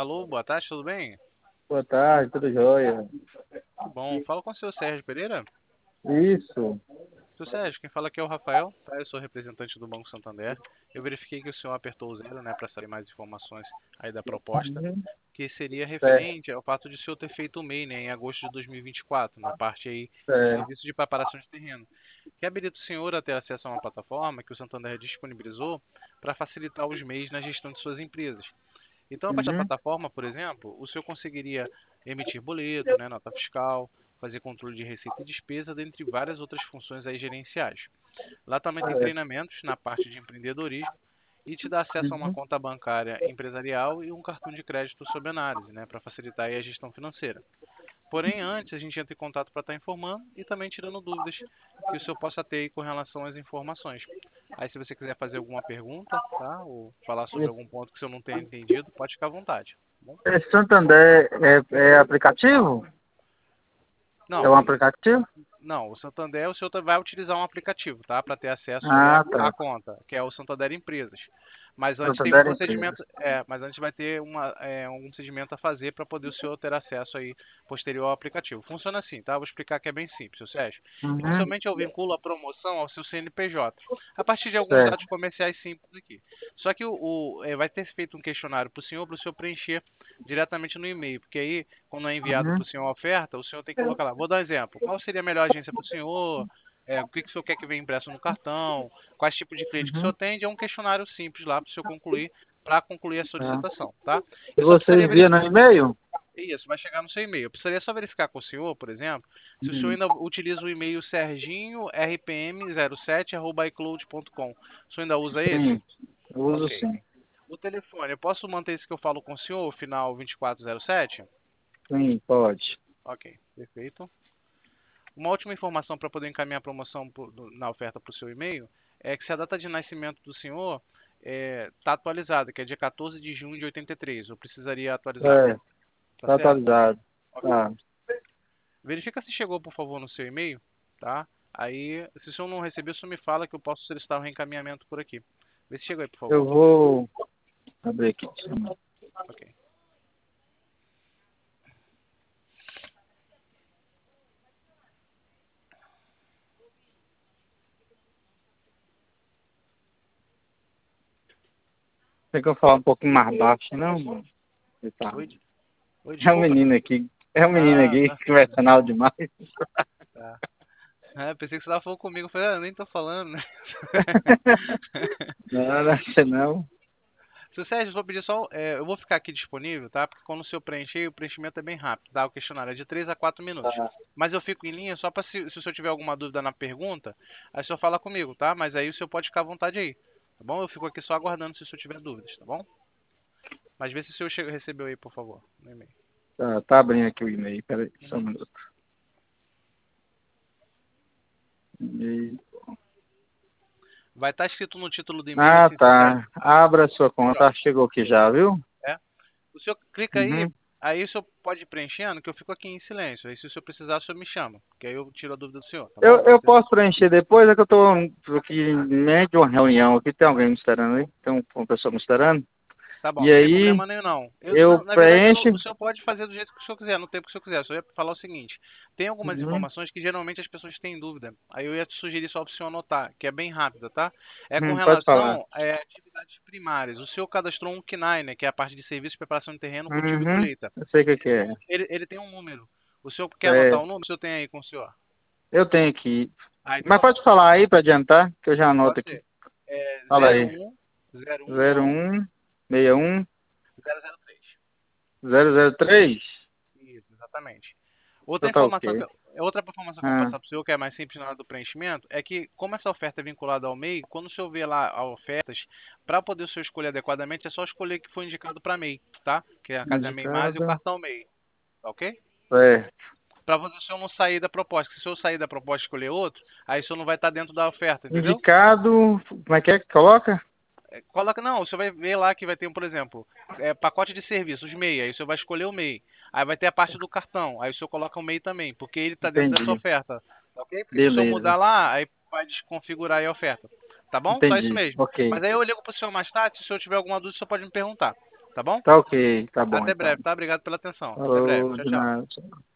Alô, boa tarde, tudo bem? Boa tarde, tudo jóia? Que bom. Fala com o seu Sérgio Pereira. Isso. Seu Sérgio, quem fala aqui é o Rafael, tá? Eu sou representante do Banco Santander. Eu verifiquei que o senhor apertou o zero, né, para saber mais informações aí da proposta, Uhum. que seria Certo, referente ao fato de o senhor ter feito o MEI, né, em agosto de 2024, na parte aí de certo. serviço de preparação de terreno, que habilita o senhor a ter acesso a uma plataforma que o Santander disponibilizou para facilitar os MEIs na gestão de suas empresas. Então, a partir da Uhum. plataforma, por exemplo, o senhor conseguiria emitir boleto, né, nota fiscal, fazer controle de receita e despesa, dentre várias outras funções aí gerenciais. Lá também tem Certo. treinamentos na parte de empreendedorismo e te dá acesso a uma Uhum. conta bancária empresarial e um cartão de crédito sob análise, né, para facilitar aí a gestão financeira. Porém, antes a gente entra em contato para estar informando e também tirando dúvidas que o senhor possa ter aí com relação às informações. Aí, se você quiser fazer alguma pergunta, tá? Ou falar sobre Esse algum ponto que o senhor não tenha entendido, pode ficar à vontade. Tá bom? esse Santander é aplicativo? É Não, um aplicativo? não, o Santander, o senhor vai utilizar um aplicativo, tá? Para ter acesso aí Ah, à tá. conta, que é o Santander Empresas. Mas antes tem um Santander Empresas. procedimento, mas antes vai ter um procedimento a fazer para poder o senhor ter acesso aí posterior ao aplicativo. Funciona assim, tá? Vou explicar que é bem simples, seu Sérgio. Uhum. Inicialmente eu vinculo a promoção ao seu CNPJ, a partir de alguns Certo. dados comerciais simples aqui. Só que vai ter feito um questionário para o senhor preencher diretamente no e-mail, porque aí quando é enviado para Uhum. o senhor a oferta, o senhor tem que colocar lá. Vou dar um exemplo. Qual seria a melhor agência para o senhor? O que, que o senhor quer que venha impresso no cartão? Quais tipos de cliente que o senhor Uhum. tem? É um questionário simples lá para o senhor concluir, para concluir a Tá. solicitação, tá? E Eu só você precisaria envia no verificar. e-mail? Isso, vai chegar no seu e-mail. Eu precisaria só verificar com o senhor, por exemplo, se o senhor Uhum. ainda utiliza o e-mail serginho.rpm07@icloud.com. O senhor ainda usa esse? Sim, eu uso Ok. sim. O telefone, eu posso manter esse que eu falo com o senhor, final 2407? Sim, pode. Ok, perfeito. Uma última informação para poder encaminhar a promoção na oferta para o seu e-mail é que se a data de nascimento do senhor está atualizada, que é dia 14 de junho de 83, eu precisaria atualizar, É, tá tá certo? atualizado. Ok. Tá. Verifica se chegou, por favor, no seu e-mail, tá? Aí, se o senhor não recebeu, o senhor me fala que eu posso solicitar o reencaminhamento por aqui. Vê se chegou aí, por Eu favor. vou abrir aqui. Ok. Tem que eu falar um pouquinho mais baixo, não, mano? Tá. Oi, oi, É um desculpa. menino aqui. É um menino Ah, aqui tá. conversando alto demais. Tá. Pensei que você estava falando comigo. Eu falei, eu nem tô falando, né? Não, não, sei não. Seu Sérgio, eu vou pedir só. Eu vou ficar aqui disponível, tá? Porque quando o senhor preencher, o preenchimento é bem rápido, tá? O questionário é de 3 a 4 minutos. Tá. Mas eu fico em linha só para se o senhor tiver alguma dúvida na pergunta, aí o senhor fala comigo, tá? Mas aí o senhor pode ficar à vontade aí, tá bom? Eu fico aqui só aguardando se o senhor tiver dúvidas, tá bom? Mas vê se o senhor recebeu aí, por favor, no e-mail. Tá abrindo aqui o e-mail. Peraí, só um Uhum. minuto. E- Vai estar escrito no título do e-mail Ah, assim, seu Sérgio. tá. Abra sua conta. PJ. Ah, chegou aqui já, viu? É? O senhor clica aí, Uhum. aí o senhor pode ir preenchendo, que eu fico aqui em silêncio. Aí se o senhor precisar, o senhor me chama, que aí eu tiro a dúvida do senhor, tá bom? Eu posso preencher depois, é que eu tô aqui em meio de uma reunião aqui. Tem alguém me esperando aí? Tem uma pessoa me esperando? Tá bom, E não tem aí, problema nenhum não. eu Na verdade, preencho. o senhor pode fazer do jeito que o senhor quiser, no tempo que o senhor quiser. Eu só ia falar o seguinte: tem algumas Uhum. informações que geralmente as pessoas têm dúvida. Aí eu ia te sugerir só para o senhor anotar, que é bem rápida, tá? É com Pode falar. relação a atividades primárias. O senhor cadastrou um CNAE, né, que é a parte de serviço de preparação de terreno, cultivo e Uhum. colheita. Eu sei o que que Ele tem, é. ele tem um número. O senhor quer anotar É, o número? O senhor tem aí com o senhor? eu tenho aqui. Ah, então Mas tá bom. pode falar aí para adiantar, que eu já anoto Pode aqui. ser. É Fala aí. 01 Zero um 61 003. 003. Isso, exatamente. Então tá ok. Outra informação que eu vou Ah, passar para o senhor, que é mais simples na hora do preenchimento, é que, como essa oferta é vinculada ao MEI, quando o senhor vê lá as ofertas, para poder o senhor escolher adequadamente, é só escolher que foi indicado para MEI, tá? Que é a casa é MEI mais e o indicado. cartão MEI, tá ok? É. Para o senhor não sair da proposta. Se o senhor sair da proposta e escolher outro, aí o senhor não vai estar dentro da oferta, entendeu? Indicado. Como é que coloca? Coloca, não, o senhor vai ver lá que vai ter, por exemplo, pacote de serviços, MEI, aí o senhor vai escolher o MEI. Aí vai ter a parte do cartão, aí o senhor coloca o MEI também, porque ele está dentro dessa Entendi. oferta, tá ok? Porque se o senhor Beleza. mudar lá, aí vai desconfigurar aí a oferta, tá bom? Só isso Entendi. mesmo. Ok. Mas aí eu ligo pro senhor mais tarde, se o senhor tiver alguma dúvida, o senhor pode me perguntar, Tá bom? Tá ok, tá bom Até então. breve, tá? Obrigado pela atenção. Até breve. Falou, Tchau, de tchau. nada.